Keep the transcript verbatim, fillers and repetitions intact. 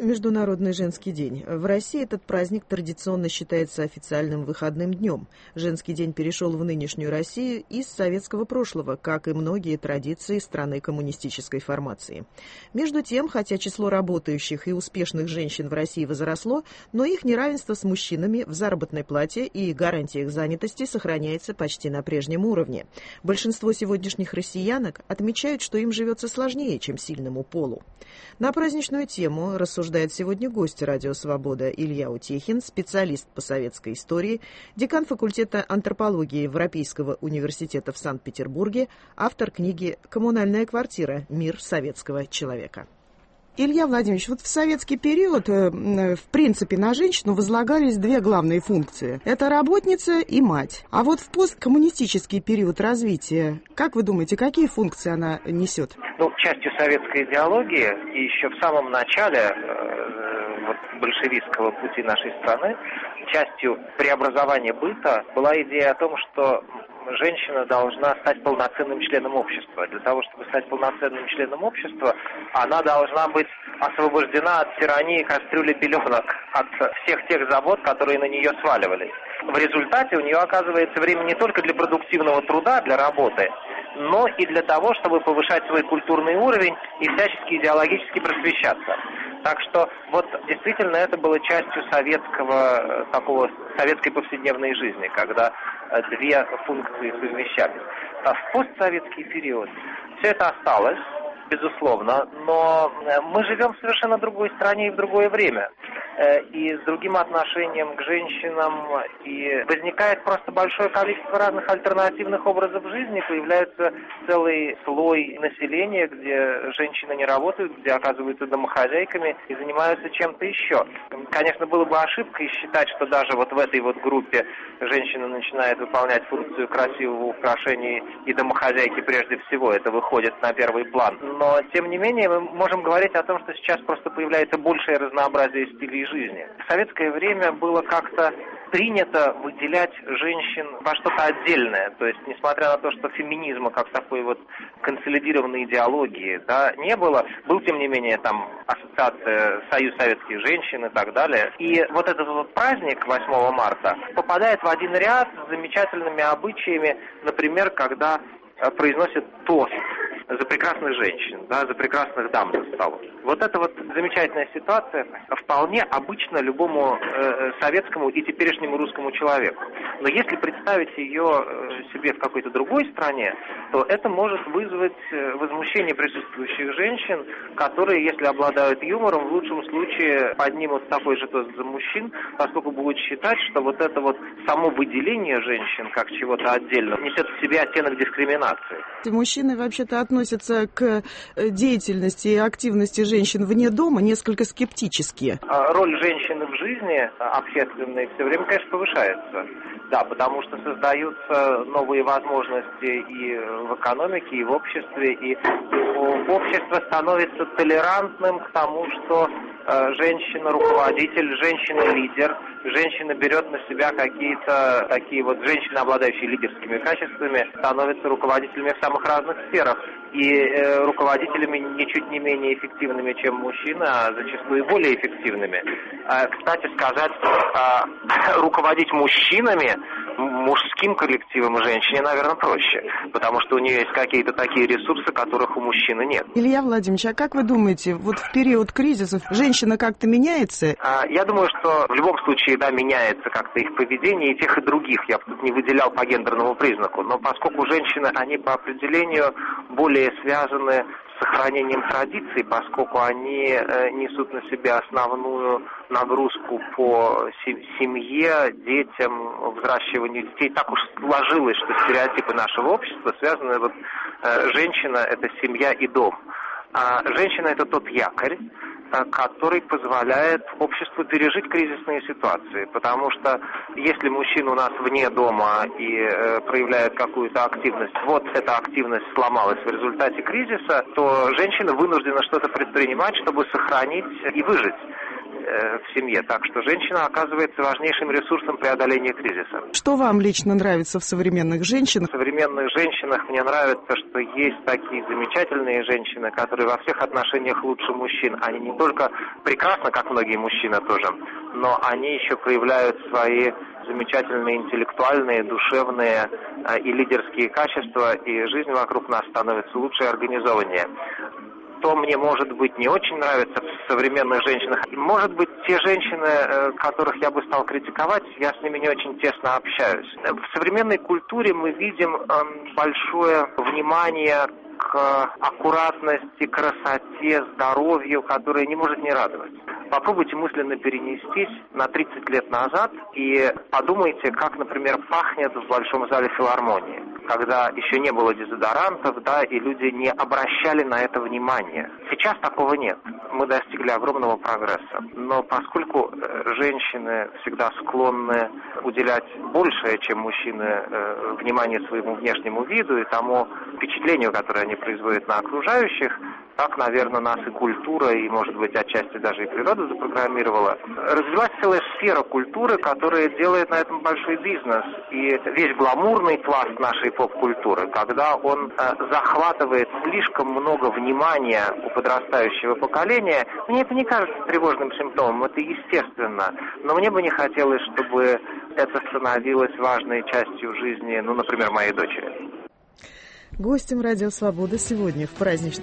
Международный женский день. В России этот праздник традиционно считается официальным выходным днем. Женский день перешел в нынешнюю Россию из советского прошлого, как и многие традиции страны коммунистической формации. Между тем, хотя число работающих и успешных женщин в России возросло, но их неравенство с мужчинами в заработной плате и гарантиях занятости сохраняется почти на прежнем уровне. Большинство сегодняшних россиянок отмечают, что им живется сложнее, чем сильному полу. На праздничную тему рассуждает сегодня гость «Радио Свобода» Илья Утехин, специалист по советской истории, декан факультета антропологии Европейского университета в Санкт-Петербурге, автор книги «Коммунальная квартира. Мир советского человека». Илья Владимирович, вот в советский период, в принципе, на женщину возлагались две главные функции. Это работница и мать. А вот в посткоммунистический период развития, как вы думаете, какие функции она несет? Ну, частью советской идеологии и еще в самом начале э, вот, большевистского пути нашей страны, частью преобразования быта была идея о том, что женщина должна стать полноценным членом общества. Для того, чтобы стать полноценным членом общества, она должна быть освобождена от тирании кастрюли пеленок, от всех тех забот, которые на нее сваливались. В результате у нее оказывается время не только для продуктивного труда, для работы, но и для того, чтобы повышать свой культурный уровень и всячески идеологически просвещаться. Так что вот действительно это было частью советского, такого советской повседневной жизни, когда две функции совмещались. А в постсоветский период все это осталось, безусловно, но мы живем в совершенно другой стране и в другое время. И с другим отношением к женщинам, и возникает просто большое количество разных альтернативных образов жизни, появляется целый слой населения, где женщины не работают, где оказываются домохозяйками и занимаются чем-то еще. Конечно, было бы ошибкой считать, что даже вот в этой вот группе женщина начинает выполнять функцию красивого украшения и домохозяйки прежде всего, это выходит на первый план. Но, тем не менее, мы можем говорить о том, что сейчас просто появляется большее разнообразие стилей жизни. В советское время было как-то принято выделять женщин во что-то отдельное. То есть, несмотря на то, что феминизма как такой вот консолидированной идеологии, да, не было, был, тем не менее, там ассоциация Союз советских женщин и так далее. И вот этот вот праздник восьмого марта попадает в один ряд с замечательными обычаями, например, когда произносят тост за прекрасных женщин, да, за прекрасных дам за столом. Вот эта вот замечательная ситуация вполне обычна любому э, советскому и теперешнему русскому человеку. Но если представить ее э, себе в какой-то другой стране, то это может вызвать возмущение присутствующих женщин, которые, если обладают юмором, в лучшем случае поднимут такой же тост за мужчин, поскольку будут считать, что вот это вот само выделение женщин как чего-то отдельного несет в себе оттенок дискриминации. Мужчины вообще-то относятся к деятельности и активности женщин вне дома несколько скептически. Роль женщины в жизни общественной все время, конечно, повышается. Да, потому что создаются новые возможности и в экономике, и в обществе, и общество становится толерантным к тому, что женщина-руководитель, женщина-лидер, женщина берет на себя какие-то такие вот женщины, обладающие лидерскими качествами, становятся руководителями в самых разных сферах. И э, руководителями ничуть не менее эффективными, чем мужчины, а зачастую более эффективными. Э, кстати сказать, э, руководить мужчинами, мужским коллективом женщине, наверное, проще, потому что у нее есть какие-то такие ресурсы, которых у мужчины нет. Илья Владимирович, а как вы думаете, вот в период кризисов женщина как-то меняется? Э, я думаю, что в любом случае, да, меняется как-то их поведение, и тех, и других. Я бы тут не выделял по гендерному признаку, но поскольку женщины, они по определению более связаны с сохранением традиций, поскольку они э, несут на себя основную нагрузку по семье, детям, взращиванию детей. Так уж сложилось, что стереотипы нашего общества связаны, вот э, женщина – это семья и дом. А женщина – это тот якорь, который позволяет обществу пережить кризисные ситуации. Потому что если мужчина у нас вне дома и э, проявляет какую-то активность, вот эта активность сломалась в результате кризиса, то женщина вынуждена что-то предпринимать, чтобы сохранить и выжить. э, в семье. Так что женщина оказывается важнейшим ресурсом преодоления кризиса. Что вам лично нравится в современных женщинах? В современных женщинах мне нравится, что есть такие замечательные женщины, которые во всех отношениях лучше мужчин. Они не только прекрасны, как многие мужчины тоже, но они еще проявляют свои замечательные интеллектуальные, душевные э, и лидерские качества, и жизнь вокруг нас становится лучше и организованнее. Что мне, может быть, не очень нравится в современных женщинах. Может быть, те женщины, которых я бы стал критиковать, я с ними не очень тесно общаюсь. В современной культуре мы видим большое внимание к аккуратности, красоте, здоровью, которое не может не радовать. Попробуйте мысленно перенестись на тридцать лет назад и подумайте, как, например, пахнет в Большом зале филармонии, когда еще не было дезодорантов, да, и люди не обращали на это внимания. Сейчас такого нет. Мы достигли огромного прогресса. Но поскольку женщины всегда склонны уделять большее, чем мужчины, внимание своему внешнему виду и тому впечатлению, которое они производят на окружающих, так, наверное, нас и культура, и, может быть, отчасти даже и природа запрограммировала. Развилась целая сфера культуры, которая делает на этом большой бизнес. И весь гламурный пласт нашей поп-культуры, когда он э, захватывает слишком много внимания у подрастающего поколения, мне это не кажется тревожным симптомом, это естественно. Но мне бы не хотелось, чтобы это становилось важной частью жизни, ну, например, моей дочери. Гостем «Радио Свобода» сегодня в праздничном